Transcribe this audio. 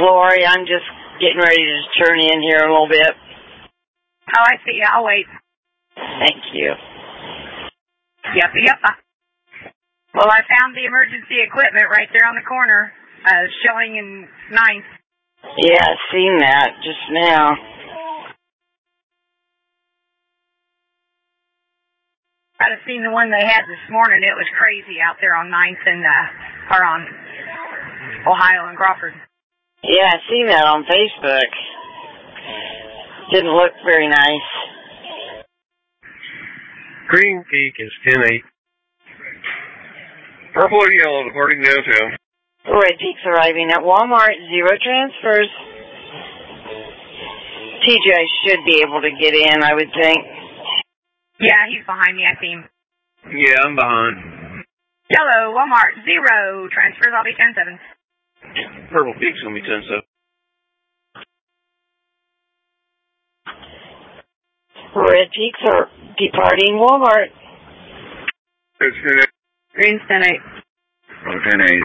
Lori, I'm just getting ready to turn in here a little bit. Oh, I see. I'll wait. Thank you. Yep. Well, I found the emergency equipment right there on the corner, showing in 9th. Yeah, I seen that just now. I'd have seen the one they had this morning. It was crazy out there on 9th and, or on Ohio and Crawford. Yeah, I seen that on Facebook. Didn't look very nice. Green Peak is 10-8. Purple and yellow departing downtown. Red Peak's arriving at Walmart. 0 transfers. TJ should be able to get in, I would think. Yeah, he's behind me, I see him. Yeah, I'm behind. Yellow, Walmart, 0 transfers. I'll be 10-7. Purple Peak's going to be 10-7. Red Peaks are departing Walmart. It's 10-8. Green's 10-8. Oh, 10-8.